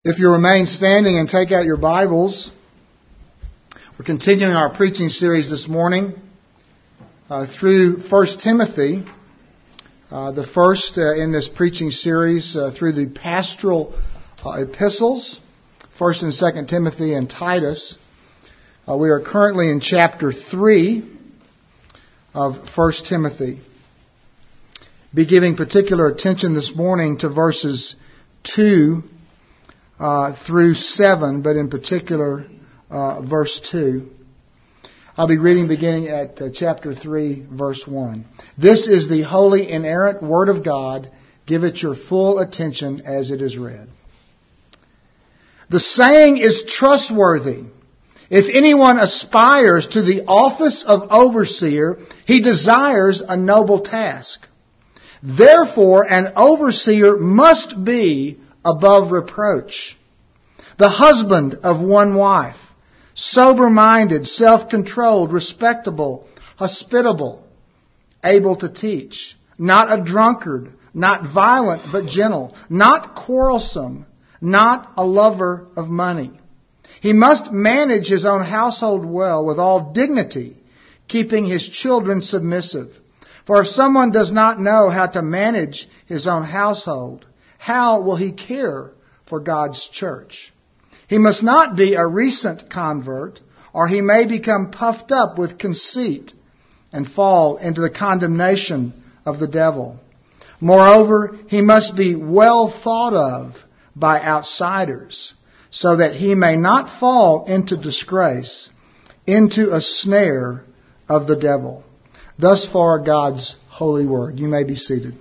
If you remain standing and take out your Bibles, we're continuing our preaching series this morning through 1 Timothy, the first in this preaching series through the pastoral epistles, 1 and 2 Timothy and Titus. We are currently in chapter 3 of 1 Timothy. Be giving particular attention this morning to verses 2 through 7, but in particular, verse 2. I'll be reading beginning at chapter 3, verse 1. This is the holy, inerrant Word of God. Give it your full attention as it is read. The saying is trustworthy. If anyone aspires to the office of overseer, he desires a noble task. Therefore, an overseer must be above reproach, the husband of one wife, sober-minded, self-controlled, respectable, hospitable, able to teach, not a drunkard, not violent but gentle, not quarrelsome, not a lover of money. He must manage his own household well with all dignity, keeping his children submissive. For if someone does not know how to manage his own household, how will he care for God's church? He must not be a recent convert, or he may become puffed up with conceit and fall into the condemnation of the devil. Moreover, he must be well thought of by outsiders, so that he may not fall into disgrace, into a snare of the devil. Thus far, God's holy word. You may be seated.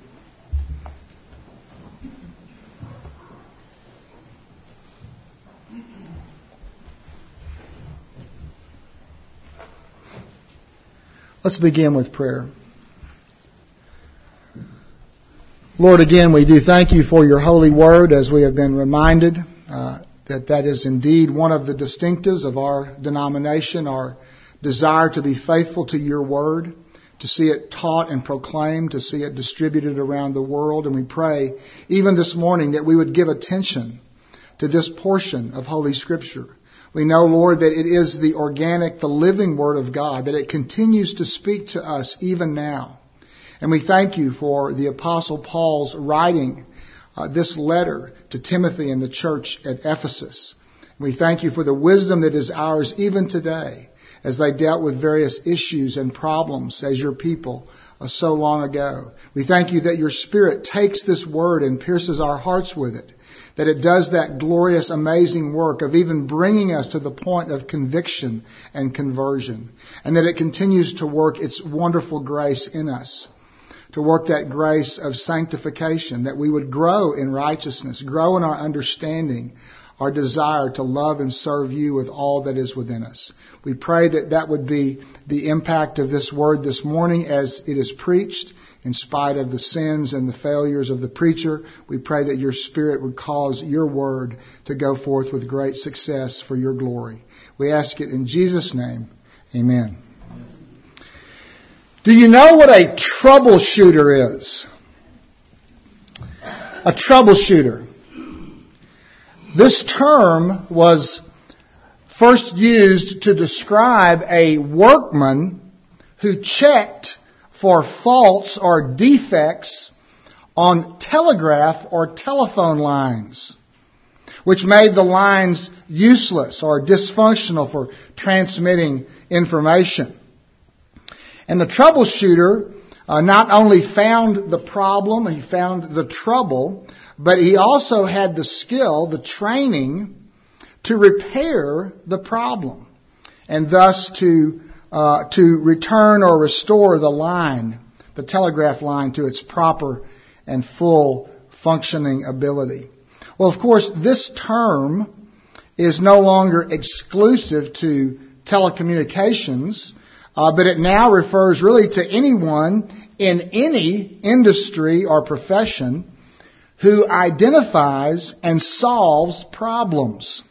Let's begin with prayer. Lord, again, we do thank you for your holy word, as we have been reminded that is indeed one of the distinctives of our denomination, our desire to be faithful to your word, to see it taught and proclaimed, to see it distributed around the world. And we pray, even this morning, that we would give attention to this portion of Holy Scripture. We know, Lord, that it is the organic, the living Word of God, that it continues to speak to us even now. And we thank you for the Apostle Paul's writing this letter to Timothy and the church at Ephesus. We thank you for the wisdom that is ours even today, as they dealt with various issues and problems as your people so long ago. We thank you that your Spirit takes this Word and pierces our hearts with it, that it does that glorious, amazing work of even bringing us to the point of conviction and conversion, and that it continues to work its wonderful grace in us, to work that grace of sanctification, that we would grow in righteousness, grow in our understanding, our desire to love and serve you with all that is within us. We pray that that would be the impact of this word this morning as it is preached. In spite of the sins and the failures of the preacher, we pray that your Spirit would cause your word to go forth with great success for your glory. We ask it in Jesus' name. Amen. Do you know what a troubleshooter is? A troubleshooter. This term was first used to describe a workman who checked for faults or defects on telegraph or telephone lines, which made the lines useless or dysfunctional for transmitting information. And the troubleshooter not only found the problem, he found the trouble, but he also had the skill, the training, to repair the problem, and thus to return or restore the line, the telegraph line, to its proper and full functioning ability. Well, of course, this term is no longer exclusive to telecommunications, but it now refers really to anyone in any industry or profession who identifies and solves problems.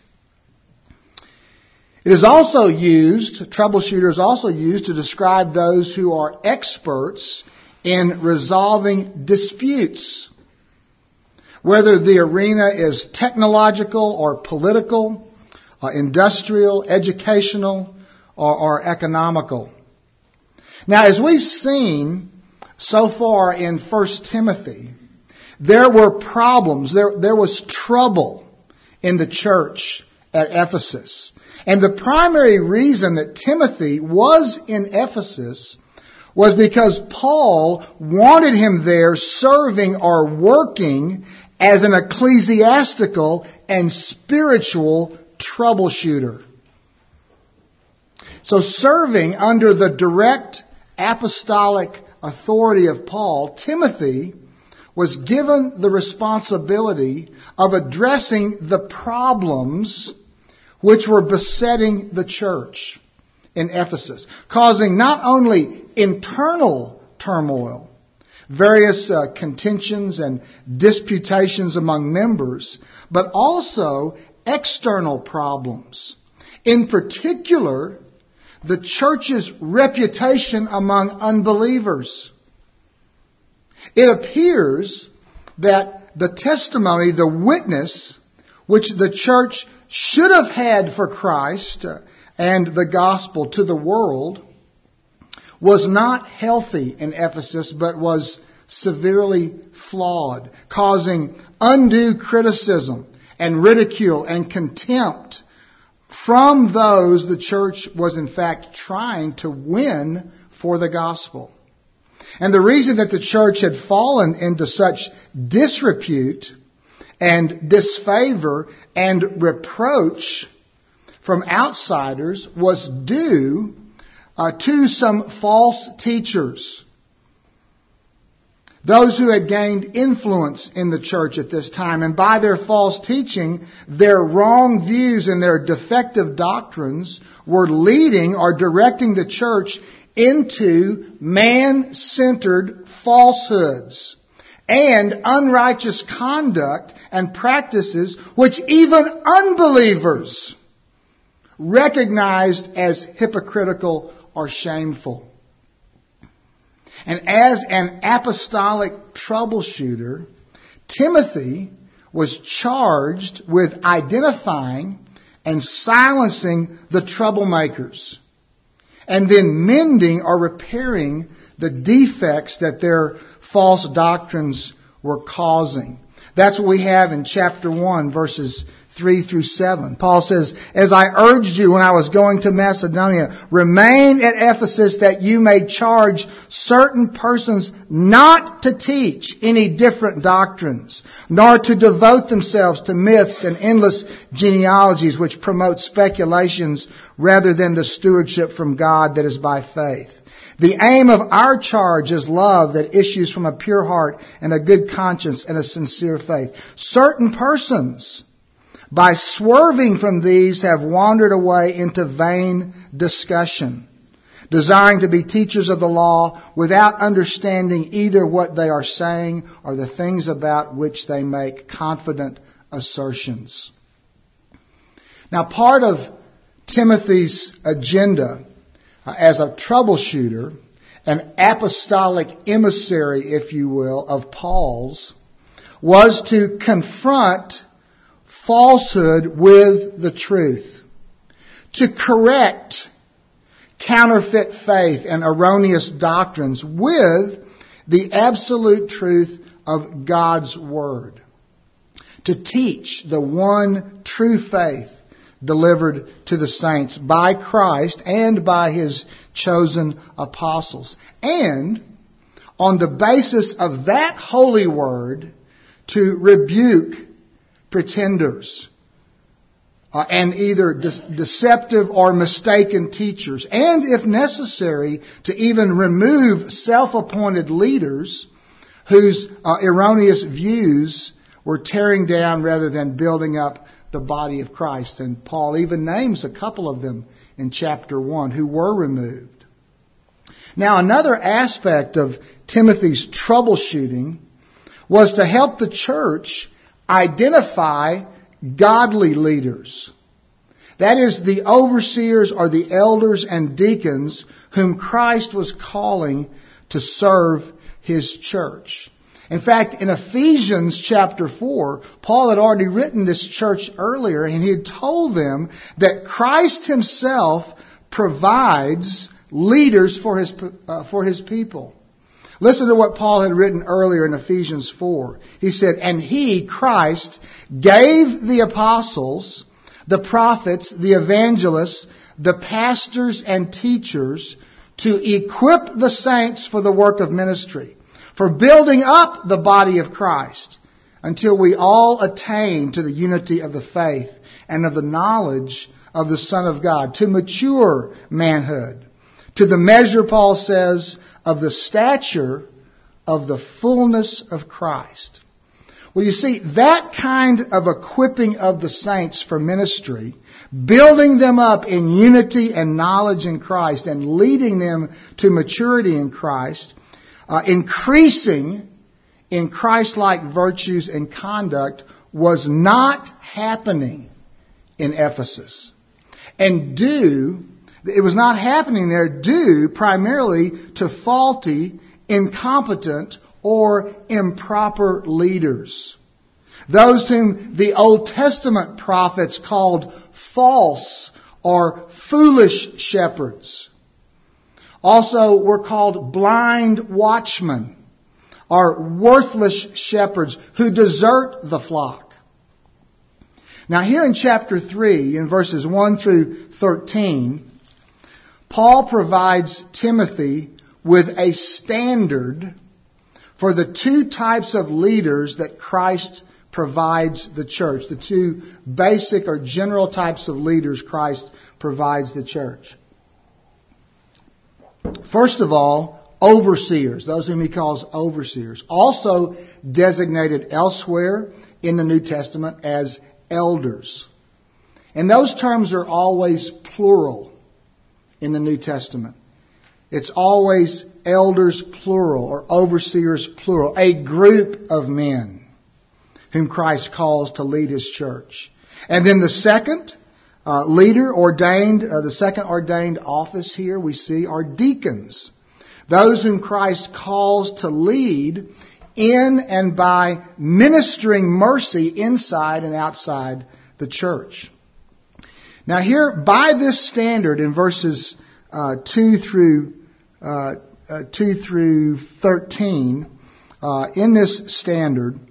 It is also used, troubleshooter is also used to describe those who are experts in resolving disputes. whether the arena is technological or political, industrial, educational, or economical. Now, as we've seen so far in 1 Timothy, there were problems, there was trouble in the church at Ephesus. And the primary reason that Timothy was in Ephesus was because Paul wanted him there serving or working as an ecclesiastical and spiritual troubleshooter. So serving under the direct apostolic authority of Paul, Timothy was given the responsibility of addressing the problems which were besetting the church in Ephesus, causing not only internal turmoil, various contentions and disputations among members, but also external problems. In particular, the church's reputation among unbelievers. It appears that the testimony, the witness, which the church should have had for Christ and the gospel to the world, was not healthy in Ephesus, but was severely flawed, causing undue criticism and ridicule and contempt from those the church was in fact trying to win for the gospel. And the reason that the church had fallen into such disrepute and disfavor and reproach from outsiders was due to some false teachers. Those who had gained influence in the church at this time, and by their false teaching, their wrong views and their defective doctrines were leading or directing the church into man-centered falsehoods and unrighteous conduct and practices which even unbelievers recognized as hypocritical or shameful. And as an apostolic troubleshooter, Timothy was charged with identifying and silencing the troublemakers, and then mending or repairing the defects that their false doctrines were causing. That's what we have in chapter 1, verses 3 through 7. Paul says, "As I urged you when I was going to Macedonia, remain at Ephesus that you may charge certain persons not to teach any different doctrines, nor to devote themselves to myths and endless genealogies which promote speculations rather than the stewardship from God that is by faith. The aim of our charge is love that issues from a pure heart and a good conscience and a sincere faith. Certain persons, by swerving from these, have wandered away into vain discussion, desiring to be teachers of the law without understanding either what they are saying or the things about which they make confident assertions." Now, part of Timothy's agenda as a troubleshooter, an apostolic emissary, if you will, of Paul's, was to confront falsehood with the truth, to correct counterfeit faith and erroneous doctrines with the absolute truth of God's Word, to teach the one true faith delivered to the saints by Christ and by His chosen apostles, and on the basis of that holy Word to rebuke pretenders and either deceptive or mistaken teachers, and if necessary, to even remove self-appointed leaders whose erroneous views were tearing down rather than building up the body of Christ. And Paul even names a couple of them in chapter 1 who were removed. Now, another aspect of Timothy's troubleshooting was to help the church identify godly leaders. That is, the overseers or the elders and deacons whom Christ was calling to serve His church. In fact, in Ephesians chapter 4, Paul had already written this church earlier, and he had told them that Christ himself provides leaders for his people. Listen to what Paul had written earlier in Ephesians 4. He said, "And he, Christ, gave the apostles, the prophets, the evangelists, the pastors and teachers to equip the saints for the work of ministry, for building up the body of Christ, until we all attain to the unity of the faith and of the knowledge of the Son of God, to mature manhood, to the measure," Paul says, "of the stature of the fullness of Christ." Well, you see, that kind of equipping of the saints for ministry, building them up in unity and knowledge in Christ and leading them to maturity in Christ, increasing in Christ-like virtues and conduct, was not happening in Ephesus. And it was not happening there due primarily to faulty, incompetent, or improper leaders. Those whom the Old Testament prophets called false or foolish shepherds. Also were called blind watchmen or worthless shepherds who desert the flock. Now here in chapter 3, in verses 1 through 13, Paul provides Timothy with a standard for the two types of leaders that Christ provides the church. The two basic or general types of leaders Christ provides the church. First of all, overseers, those whom he calls overseers, also designated elsewhere in the New Testament as elders. And those terms are always plural in the New Testament. It's always elders plural or overseers plural, a group of men whom Christ calls to lead his church. And then the second leader ordained, the second ordained office here we see are deacons. Those whom Christ calls to lead in and by ministering mercy inside and outside the church. Now here, by this standard in verses 2 through 13, in this standard,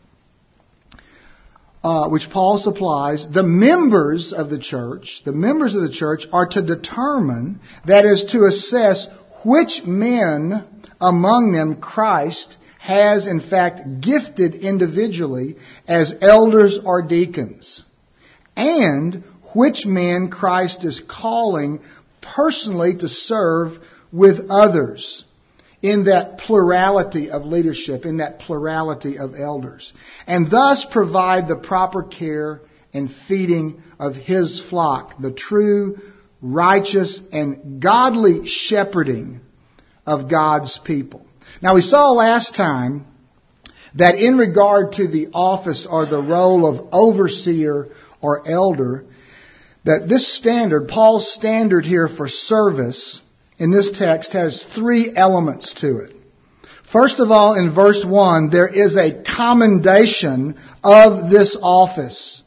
which Paul supplies, the members of the church are to determine, that is to assess, which men among them Christ has in fact gifted individually as elders or deacons, and which men Christ is calling personally to serve with others in that plurality of leadership, in that plurality of elders, and thus provide the proper care and feeding of his flock, the true, righteous, and godly shepherding of God's people. Now we saw last time that in regard to the office or the role of overseer or elder, that this standard, Paul's standard here for service in this text, has three elements to it. First of all, in verse 1, there is a commendation of this office.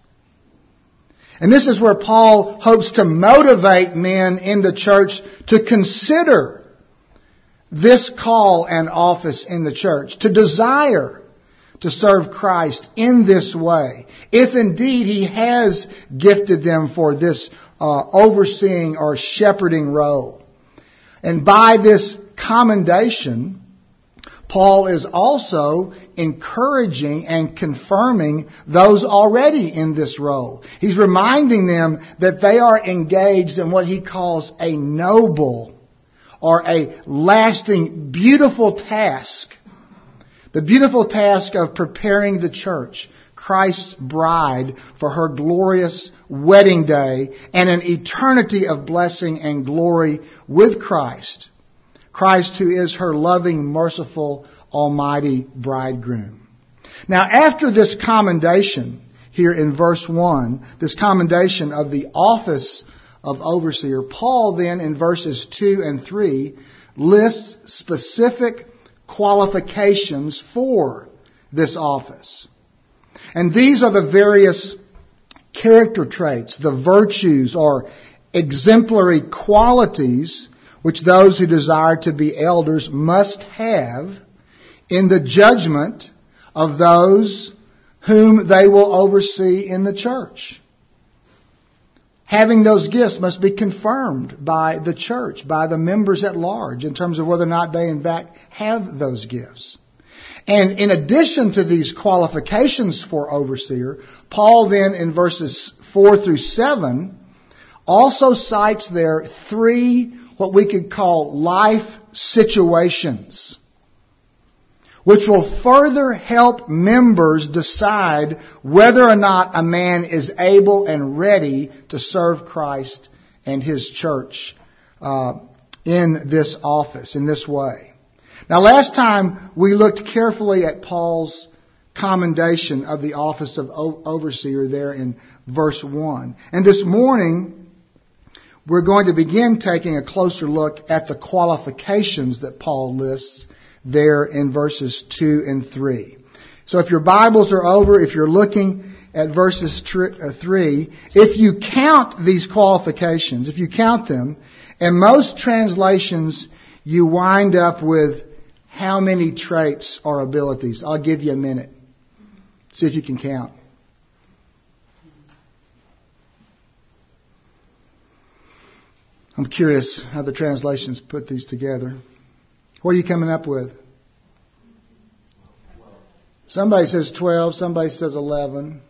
And this is where Paul hopes to motivate men in the church to consider this call and office in the church, to desire to serve Christ in this way, if indeed he has gifted them for this overseeing or shepherding role. And by this commendation, Paul is also encouraging and confirming those already in this role. He's reminding them that they are engaged in what he calls a noble or a lasting, beautiful task. The beautiful task of preparing the church, Christ's bride, for her glorious wedding day and an eternity of blessing and glory with Christ. Christ who is her loving, merciful, almighty bridegroom. Now after this commendation here in verse 1, this commendation of the office of overseer, Paul then in verses 2 and 3 lists specific qualifications for this office. And these are the various character traits, the virtues or exemplary qualities which those who desire to be elders must have in the judgment of those whom they will oversee in the church. Having those gifts must be confirmed by the church, by the members at large, in terms of whether or not they in fact have those gifts. And in addition to these qualifications for overseer, Paul then in verses 4 through 7 also cites there 3 what we could call life situations, which will further help members decide whether or not a man is able and ready to serve Christ and His church in this office, in this way. Now, last time we looked carefully at Paul's commendation of the office of overseer there in verse 1. And this morning, we're going to begin taking a closer look at the qualifications that Paul lists there in verses 2 and 3. So if your Bibles are over, if you're looking at verses 3, if you count these qualifications, if you count them, in most translations you wind up with how many traits or abilities. I'll give you a minute. See if you can count. I'm curious how the translations put these together. What are you coming up with? Somebody says 12, somebody says 11.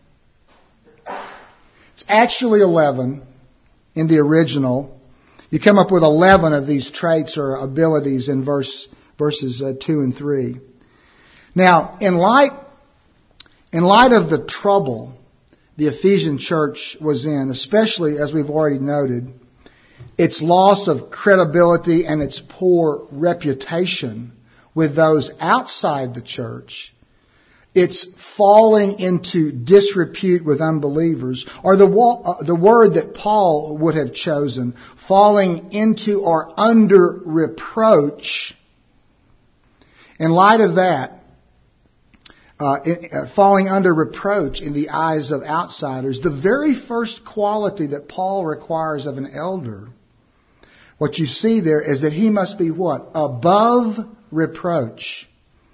It's actually 11 in the original. You come up with 11 of these traits or abilities in verses 2 and 3. Now, in light of the trouble the Ephesian church was in, especially as we've already noted, its loss of credibility and its poor reputation with those outside the church, its falling into disrepute with unbelievers, or the word that Paul would have chosen, falling into or under reproach. In light of that, falling under reproach in the eyes of outsiders, the very first quality that Paul requires of an elder, what you see there is that he must be what? Above reproach.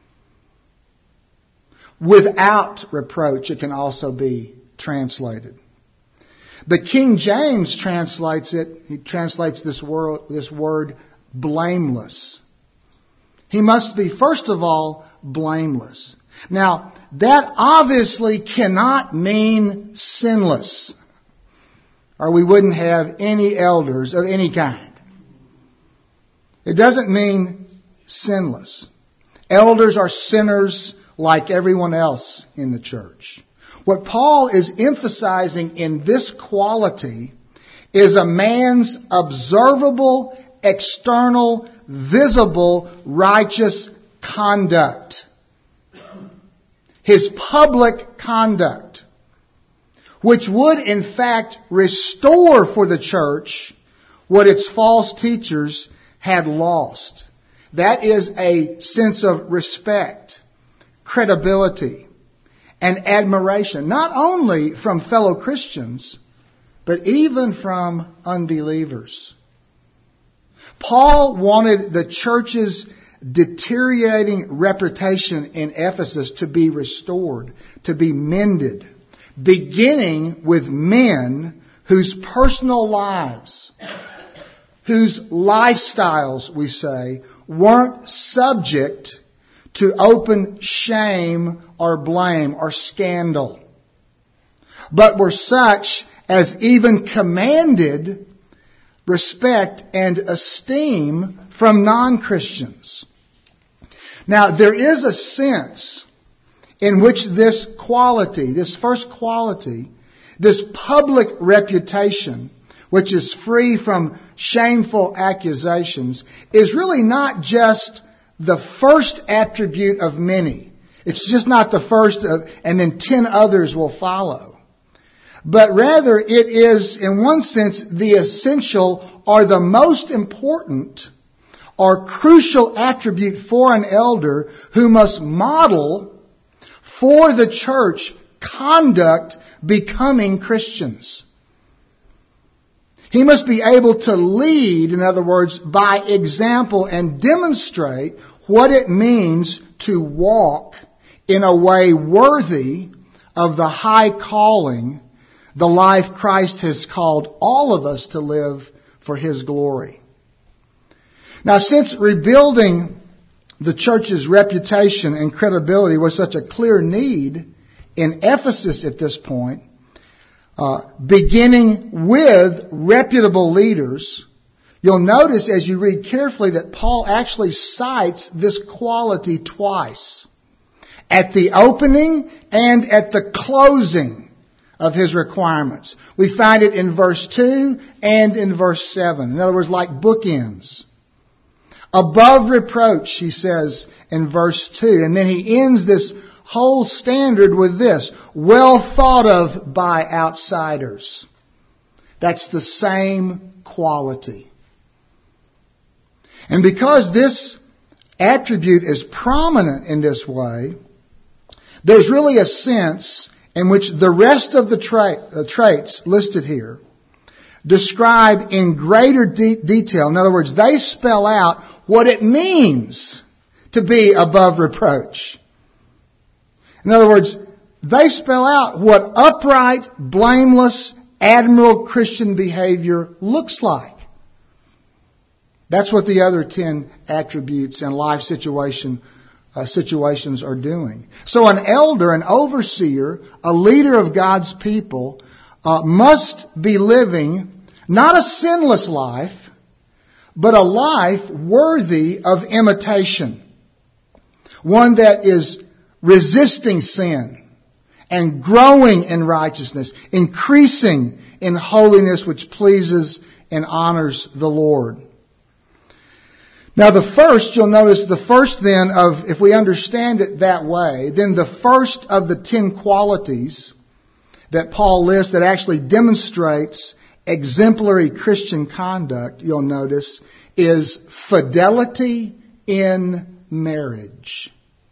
Without reproach, it can also be translated. The King James translates this word blameless. He must be, first of all, blameless. Now, that obviously cannot mean sinless, or we wouldn't have any elders of any kind. It doesn't mean sinless. Elders are sinners like everyone else in the church. What Paul is emphasizing in this quality is a man's observable, external, visible, righteous conduct. His public conduct, which would in fact restore for the church what its false teachers had lost. That is a sense of respect, credibility, and admiration, not only from fellow Christians, but even from unbelievers. Paul wanted the church's deteriorating reputation in Ephesus to be restored, to be mended, beginning with men whose personal lives, whose lifestyles, we say, weren't subject to open shame or blame or scandal, but were such as even commanded respect and esteem from non-Christians. Now, there is a sense in which this quality, this first quality, this public reputation, which is free from shameful accusations, is really not just the first attribute of many. It's just not the first and then 10 others will follow. But rather it is, in one sense, the essential or the most important or crucial attribute for an elder who must model for the church conduct becoming Christians. He must be able to lead, in other words, by example and demonstrate what it means to walk in a way worthy of the high calling, the life Christ has called all of us to live for His glory. Now, since rebuilding the church's reputation and credibility was such a clear need in Ephesus at this point, beginning with reputable leaders, you'll notice as you read carefully that Paul actually cites this quality twice. At the opening and at the closing of his requirements. We find it in verse 2 and in verse 7. In other words, like bookends. Above reproach, he says in verse 2. And then he ends this whole standard with this. Well thought of by outsiders. That's the same quality. And because this attribute is prominent in this way, there's really a sense in which the rest of the traits listed here describe in greater detail. In other words, they spell out what it means to be above reproach. In other words, they spell out what upright, blameless, admirable Christian behavior looks like. That's what the other 10 attributes and life situations are doing. So an elder, an overseer, a leader of God's people must be living not a sinless life, but a life worthy of imitation. One that is resisting sin and growing in righteousness, increasing in holiness which pleases and honors the Lord. Now the first, you'll notice the first then of, if we understand it that way, then the first of the 10 qualities that Paul lists that actually demonstrates exemplary Christian conduct, you'll notice, is fidelity in marriage.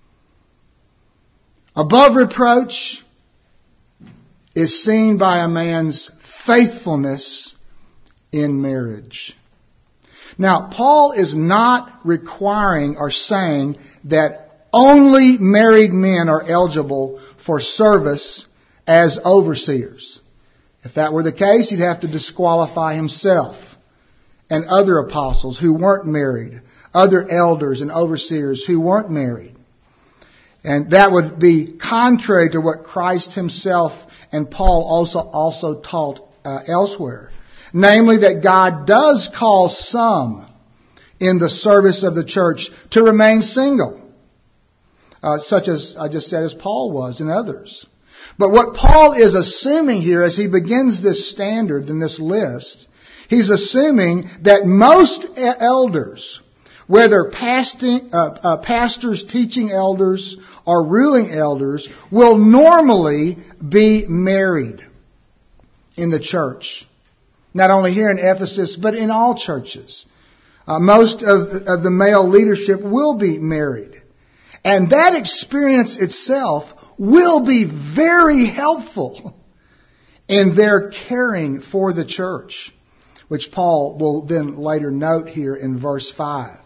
Above reproach is seen by a man's faithfulness in marriage. Now, Paul is not requiring or saying that only married men are eligible for service as overseers. If that were the case, he'd have to disqualify himself and other apostles who weren't married, other elders and overseers who weren't married. And that would be contrary to what Christ himself and Paul also taught elsewhere. Namely, that God does call some in the service of the church to remain single, such as I just said as Paul was and others. But what Paul is assuming here as he begins this standard in this list, he's assuming that most elders, whether pastors, teaching elders, or ruling elders, will normally be married in the church. Not only here in Ephesus, but in all churches. Most of the male leadership will be married. And that experience itself will be very helpful in their caring for the church, which Paul will then later note here in verse 5.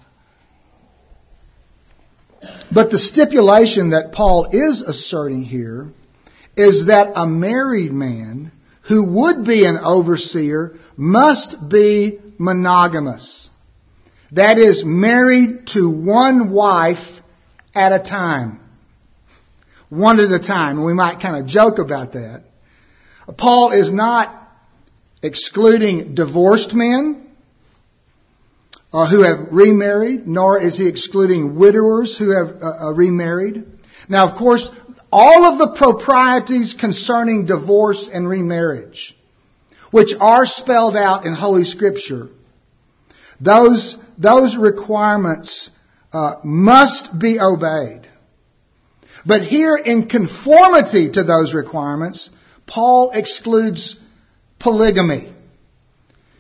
But the stipulation that Paul is asserting here is that a married man who would be an overseer must be monogamous. That is, married to one wife at a time. One at a time. And we might kind of joke about that. Paul is not excluding divorced men who have remarried, nor is he excluding widowers who have remarried. Now, of course, all of the proprieties concerning divorce and remarriage, which are spelled out in Holy Scripture, those requirements must be obeyed. But here, in conformity to those requirements, Paul excludes polygamy.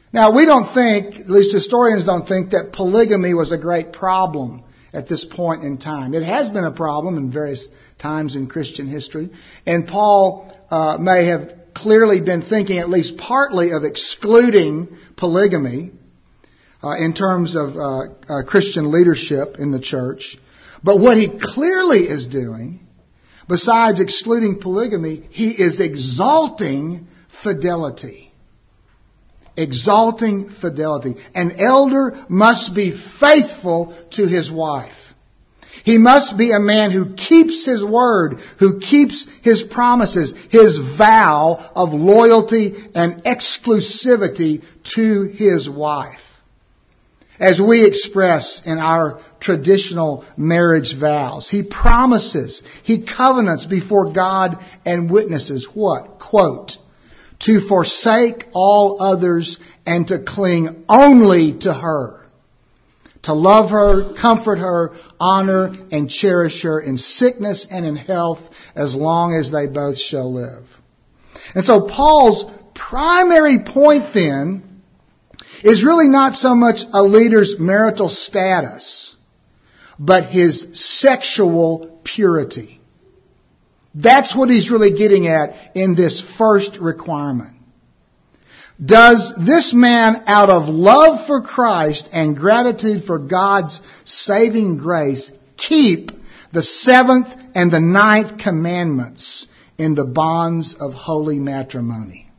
Now, we don't think, at least historians don't think, that polygamy was a great problem at this point in time. It has been a problem in various times in Christian history. And Paul may have clearly been thinking at least partly of excluding polygamy in terms of Christian leadership in the church. But what he clearly is doing, besides excluding polygamy, he is exalting fidelity. Exalting fidelity. An elder must be faithful to his wife. He must be a man who keeps his word, who keeps his promises, his vow of loyalty and exclusivity to his wife. As we express in our traditional marriage vows, he promises, he covenants before God and witnesses what? Quote, to forsake all others and to cling only to her. To love her, comfort her, honor and cherish her in sickness and in health as long as they both shall live. And so Paul's primary point then is really not so much a leader's marital status, but his sexual purity. That's what he's really getting at in this first requirement. Does this man, out of love for Christ and gratitude for God's saving grace, keep the 7th and the 9th commandments in the bonds of holy matrimony?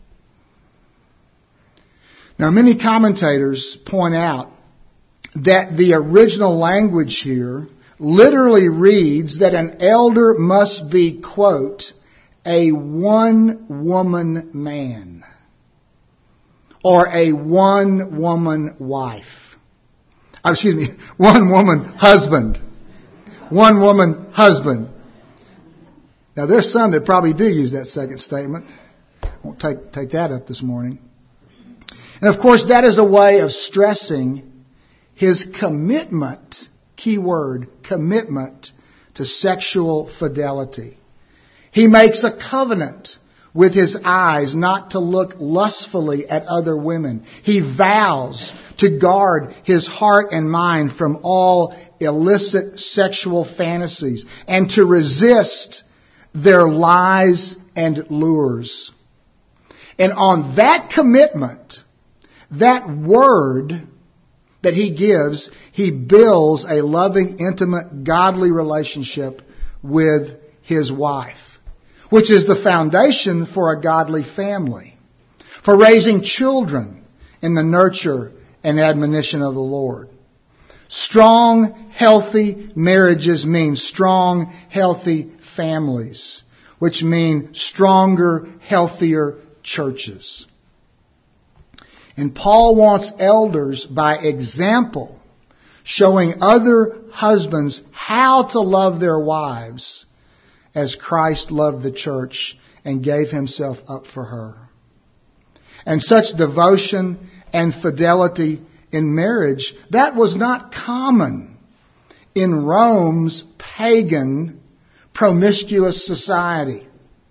Now, many commentators point out that the original language here literally reads that an elder must be, quote, a one-woman man. Or a one-woman wife. One-woman husband. One-woman husband. Now, there's some that probably do use that second statement. I won't take that up this morning. And, of course, that is a way of stressing his commitment, key word, commitment to sexual fidelity. He makes a covenant with his eyes not to look lustfully at other women. He vows to guard his heart and mind from all illicit sexual fantasies and to resist their lies and lures. And on that commitment, that word that he gives, he builds a loving, intimate, godly relationship with his wife, which is the foundation for a godly family, for raising children in the nurture and admonition of the Lord. Strong, healthy marriages mean strong, healthy families, which mean stronger, healthier churches. And Paul wants elders, by example, showing other husbands how to love their wives as Christ loved the church and gave himself up for her. And such devotion and fidelity in marriage, that was not common in Rome's pagan, promiscuous society.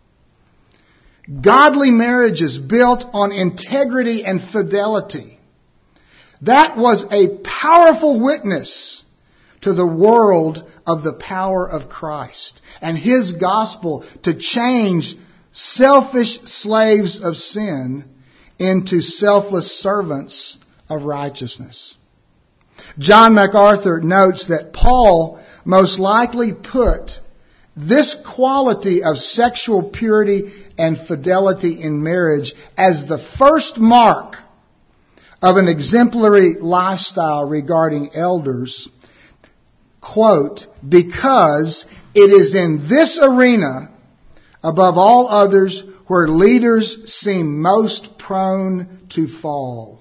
Godly marriages built on integrity and fidelity, that was a powerful witness to the world of the power of Christ and His gospel to change selfish slaves of sin into selfless servants of righteousness. John MacArthur notes that Paul most likely put this quality of sexual purity and fidelity in marriage as the first mark of an exemplary lifestyle regarding elders, quote, because it is in this arena, above all others, where leaders seem most prone to fall.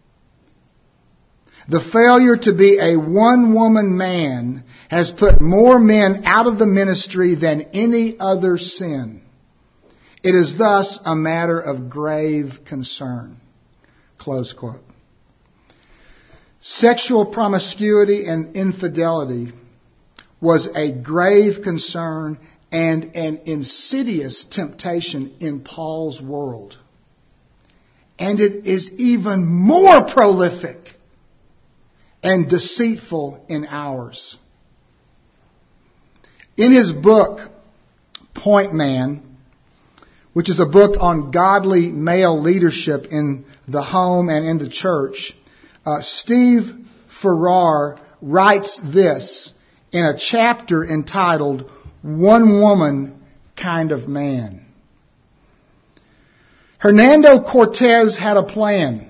The failure to be a one-woman man has put more men out of the ministry than any other sin. It is thus a matter of grave concern. Close quote. Sexual promiscuity and infidelity was a grave concern and an insidious temptation in Paul's world. and it is even more prolific and deceitful in hours. In his book, Point Man, which is a book on godly male leadership in the home and in the church, Steve Farrar writes this in a chapter entitled, One Woman Kind of Man. Hernando Cortez had a plan.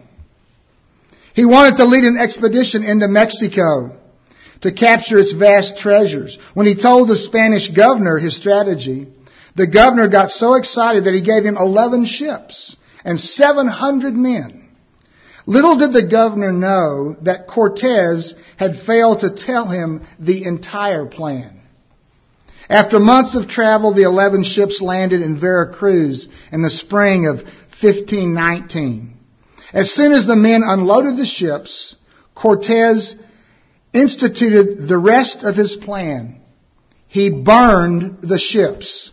He wanted to lead an expedition into Mexico to capture its vast treasures. When he told the Spanish governor his strategy, the governor got so excited that he gave him 11 ships and 700 men. Little did the governor know that Cortez had failed to tell him the entire plan. After months of travel, the 11 ships landed in Veracruz in the spring of 1519. As soon as the men unloaded the ships, Cortez instituted the rest of his plan. He burned the ships.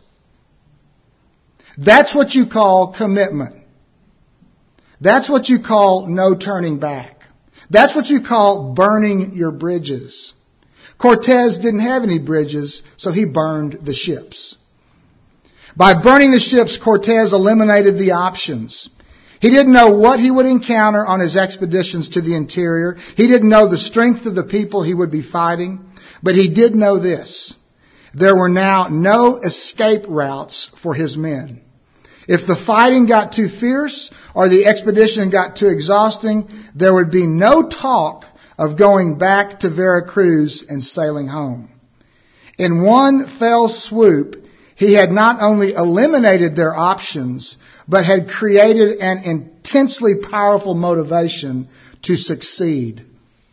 That's what you call commitment. That's what you call no turning back. That's what you call burning your bridges. Cortez didn't have any bridges, so he burned the ships. By burning the ships, Cortez eliminated the options. He didn't know what he would encounter on his expeditions to the interior. He didn't know the strength of the people he would be fighting. But he did know this. There were now no escape routes for his men. If the fighting got too fierce or the expedition got too exhausting, there would be no talk of going back to Veracruz and sailing home. In one fell swoop, he had not only eliminated their options, but had created an intensely powerful motivation to succeed.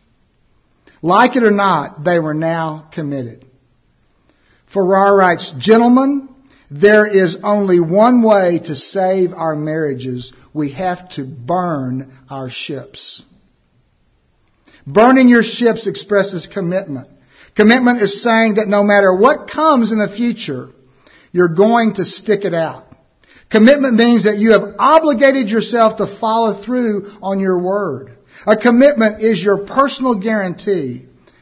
Like it or not, they were now committed. Farrar writes, "Gentlemen, there is only one way to save our marriages. We have to burn our ships." Burning your ships expresses commitment. Commitment is saying that no matter what comes in the future, you're going to stick it out. Commitment means that you have obligated yourself to follow through on your word. A commitment is your personal guarantee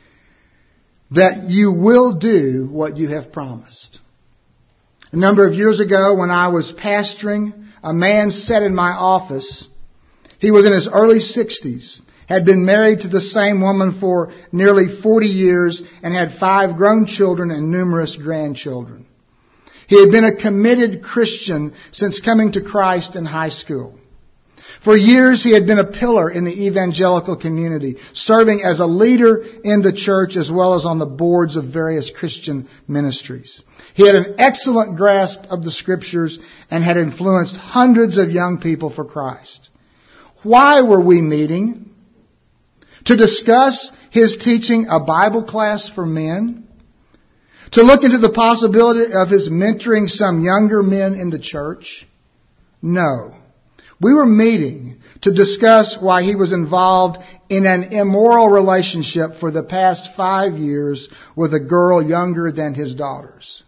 that you will do what you have promised. A number of years ago, when I was pastoring, a man sat in my office. He was in his early 60s, had been married to the same woman for nearly 40 years, and had 5 grown children and numerous grandchildren. He had been a committed Christian since coming to Christ in high school. For years, he had been a pillar in the evangelical community, serving as a leader in the church as well as on the boards of various Christian ministries. He had an excellent grasp of the Scriptures and had influenced hundreds of young people for Christ. Why were we meeting? To discuss his teaching a Bible class for men? To look into the possibility of his mentoring some younger men in the church? No. We were meeting to discuss why he was involved in an immoral relationship for the past 5 years with a girl younger than his daughters.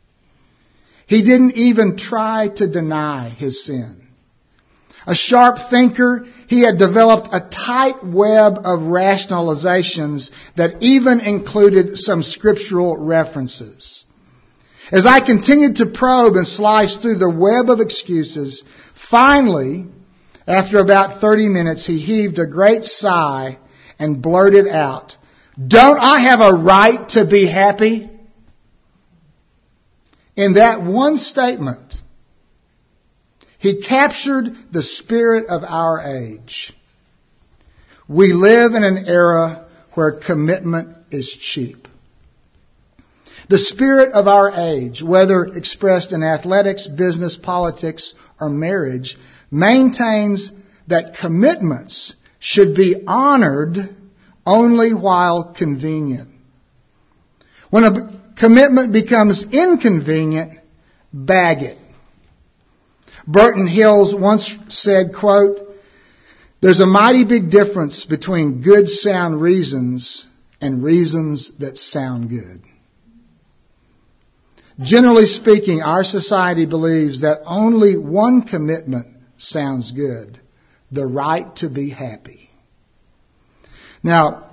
He didn't even try to deny his sin. A sharp thinker, he had developed a tight web of rationalizations that even included some scriptural references. As I continued to probe and slice through the web of excuses, finally, after about 30 minutes, he heaved a great sigh and blurted out, "Don't I have a right to be happy?" In that one statement, he captured the spirit of our age. We live in an era where commitment is cheap. The spirit of our age, whether expressed in athletics, business, politics, or marriage, maintains that commitments should be honored only while convenient. When a commitment becomes inconvenient, bag it. Burton Hills once said, quote, "There's a mighty big difference between good sound reasons and reasons that sound good." Generally speaking, our society believes that only one commitment sounds good. the right to be happy. Now,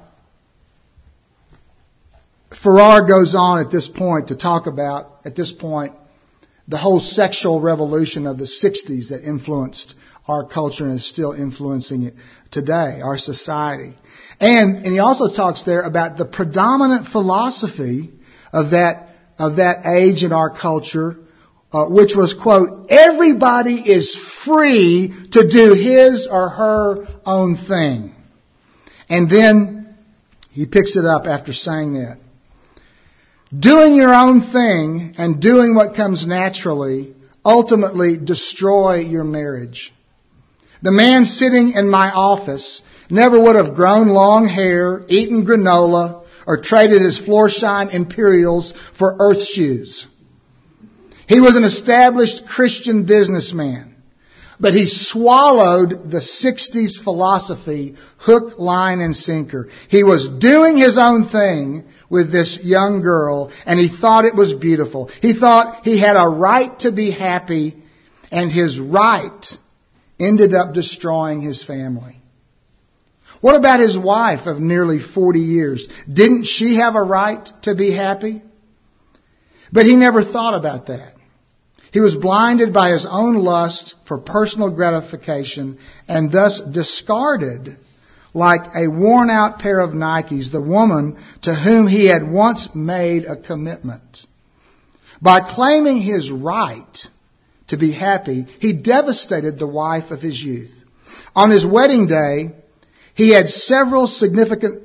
Farrar goes on at this point to talk about, the whole sexual revolution of the 60s that influenced our culture and is still influencing it today, our society. And he also talks there about the predominant philosophy of that age in our culture, which was, quote, everybody is free to do his or her own thing. And then he picks it up after saying that. Doing your own thing and doing what comes naturally ultimately destroy your marriage. The man sitting in my office never would have grown long hair, eaten granola, or traded his Florsheim Imperials for earth shoes. He was an established Christian businessman, but he swallowed the 60s philosophy hook, line, and sinker. He was doing his own thing with this young girl, and he thought it was beautiful. He thought he had a right to be happy, and his right ended up destroying his family. What about his wife of nearly 40 years? Didn't she have a right to be happy? But he never thought about that. He was blinded by his own lust for personal gratification and thus discarded, like a worn-out pair of Nikes, the woman to whom he had once made a commitment. By claiming his right to be happy, he devastated the wife of his youth. On his wedding day, he said several significant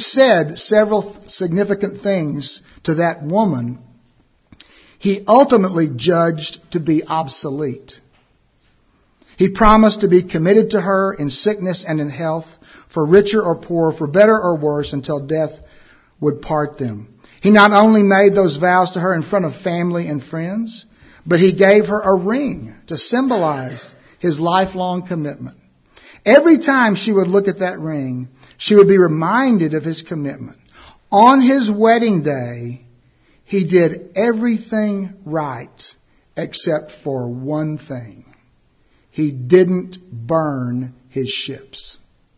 things to that woman he ultimately judged to be obsolete. He promised to be committed to her in sickness and in health, for richer or poorer, for better or worse, until death would part them. He not only made those vows to her in front of family and friends, but he gave her a ring to symbolize his lifelong commitment. Every time she would look at that ring, she would be reminded of his commitment. On his wedding day, he did everything right except for one thing. He didn't burn his ships.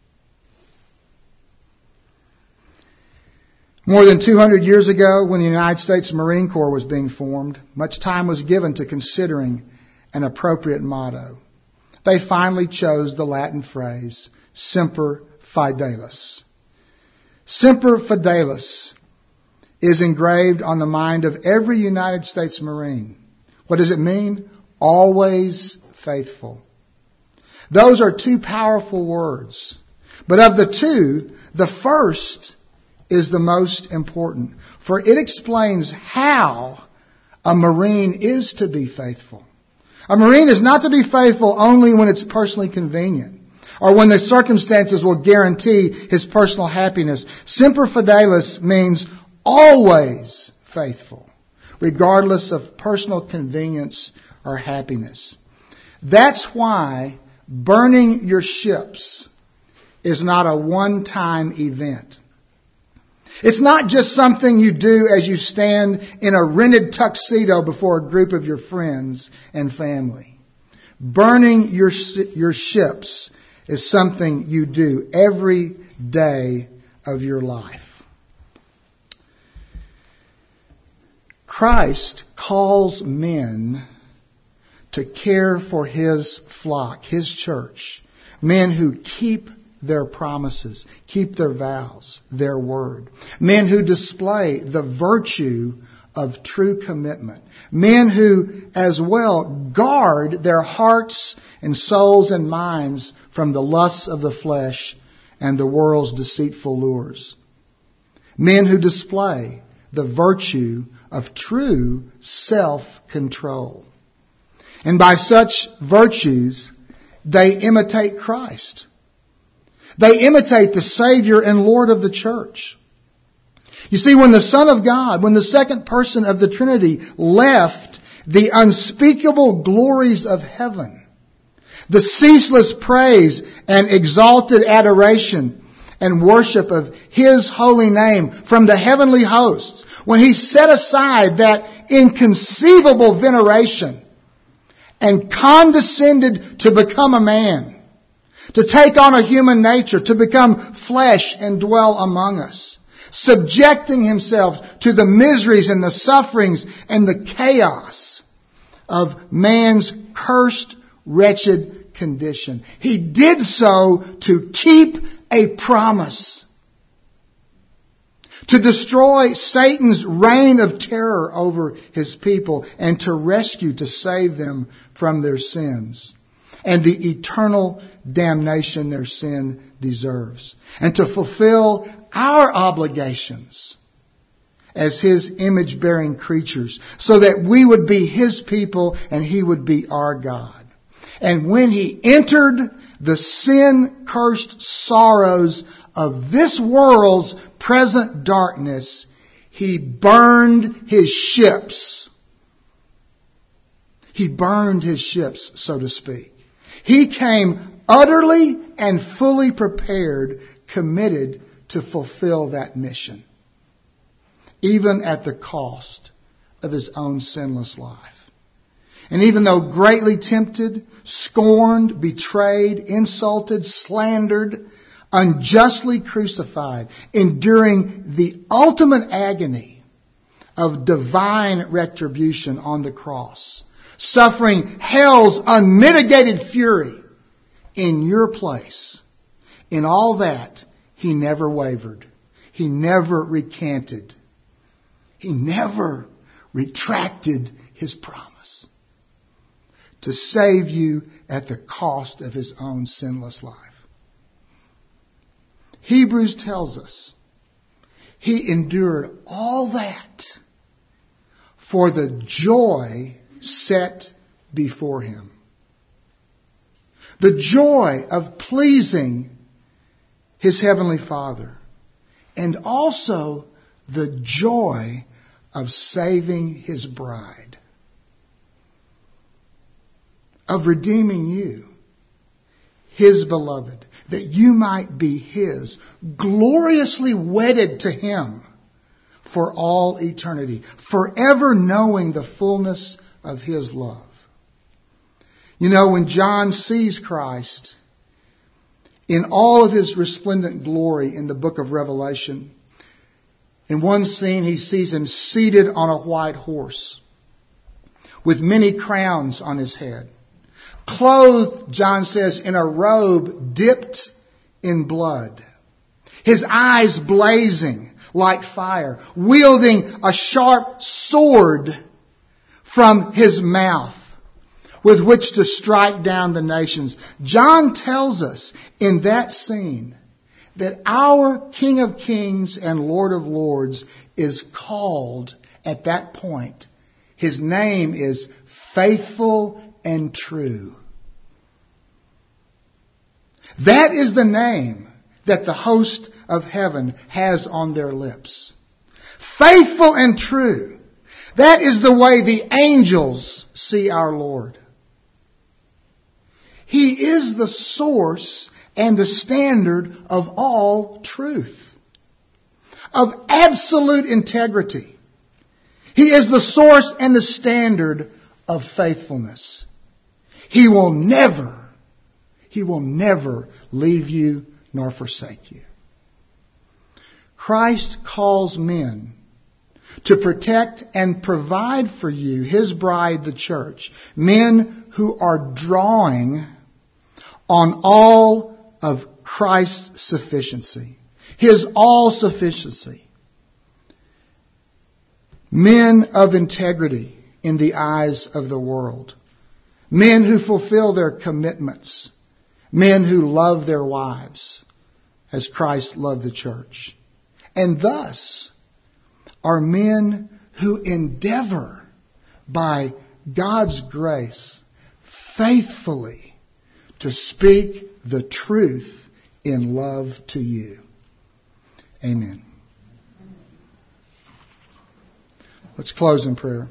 More than 200 years ago, when the United States Marine Corps was being formed, much time was given to considering an appropriate motto. They finally chose the Latin phrase, Semper Fidelis. Semper Fidelis is engraved on the mind of every United States Marine. What does it mean? Always faithful. Those are two powerful words. But of the two, the first is the most important, for it explains how a Marine is to be faithful. A Marine is not to be faithful only when it's personally convenient or when the circumstances will guarantee his personal happiness. Semper Fidelis means always faithful, regardless of personal convenience or happiness. That's why burning your ships is not a one-time event. It's not just something you do as you stand in a rented tuxedo before a group of your friends and family. Burning your ships is something you do every day of your life. Christ calls men to care for His flock, His church. Men who keep their promises, keep their vows, their word. Men who display the virtue of true commitment. Men who as well guard their hearts and souls and minds from the lusts of the flesh and the world's deceitful lures. Men who display the virtue of true self-control. And by such virtues, they imitate Christ. They imitate the Savior and Lord of the church. You see, when the Son of God, when the second person of the Trinity left the unspeakable glories of heaven, the ceaseless praise and exalted adoration and worship of His holy name from the heavenly hosts, when He set aside that inconceivable veneration and condescended to become a man, to take on a human nature, to become flesh and dwell among us, subjecting himself to the miseries and the sufferings and the chaos of man's cursed, wretched condition. He did so to keep a promise, to destroy Satan's reign of terror over his people and to rescue, to save them from their sins and the eternal damnation their sin deserves, and to fulfill our obligations as his image-bearing creatures so that we would be his people and he would be our God. And when he entered the sin-cursed sorrows of this world's present darkness, he burned his ships. He burned his ships, so to speak. He came utterly and fully prepared, committed to fulfill that mission, even at the cost of his own sinless life. And even though greatly tempted, scorned, betrayed, insulted, slandered, unjustly crucified, enduring the ultimate agony of divine retribution on the cross, suffering hell's unmitigated fury in your place, in all that, he never wavered. He never recanted. He never retracted his promise to save you at the cost of his own sinless life. Hebrews tells us he endured all that for the joy set before him. The joy of pleasing his heavenly Father, and also the joy of saving his bride, of redeeming you, his beloved, that you might be his, gloriously wedded to him for all eternity, forever knowing the fullness of his love. You know, when John sees Christ in all of his resplendent glory in the book of Revelation, in one scene he sees him seated on a white horse with many crowns on his head, clothed, John says, in a robe dipped in blood, his eyes blazing like fire, wielding a sharp sword from his mouth with which to strike down the nations. John tells us in that scene that our King of Kings and Lord of Lords is called at that point. His name is Faithful and True. That is the name that the host of heaven has on their lips. Faithful and true. That is the way the angels see our Lord. He is the source and the standard of all truth, of absolute integrity. He is the source and the standard of faithfulness. He will never leave you nor forsake you. Christ calls men to protect and provide for you, his bride, the church, men who are drawing on all of Christ's sufficiency, his all-sufficiency. Men of integrity in the eyes of the world. Men who fulfill their commitments. Men who love their wives as Christ loved the church. And thus are men who endeavor by God's grace faithfully to speak the truth in love to you. Amen. Let's close in prayer.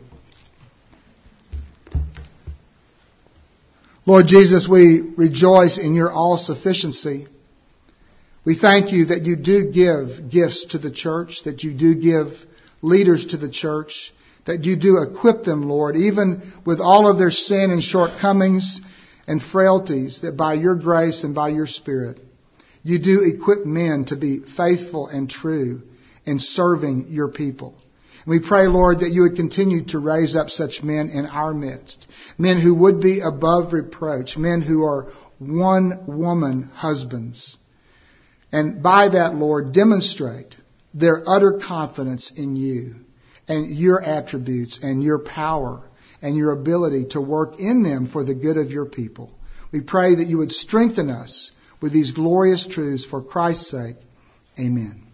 Lord Jesus, we rejoice in your all-sufficiency. We thank you that you do give gifts to the church, that you do give leaders to the church, that you do equip them, Lord, even with all of their sin and shortcomings and frailties, that by your grace and by your Spirit, you do equip men to be faithful and true in serving your people. And we pray, Lord, that you would continue to raise up such men in our midst. Men who would be above reproach. Men who are one-woman husbands. And by that, Lord, demonstrate their utter confidence in you and your attributes and your power and your ability to work in them for the good of your people. We pray that you would strengthen us with these glorious truths for Christ's sake. Amen.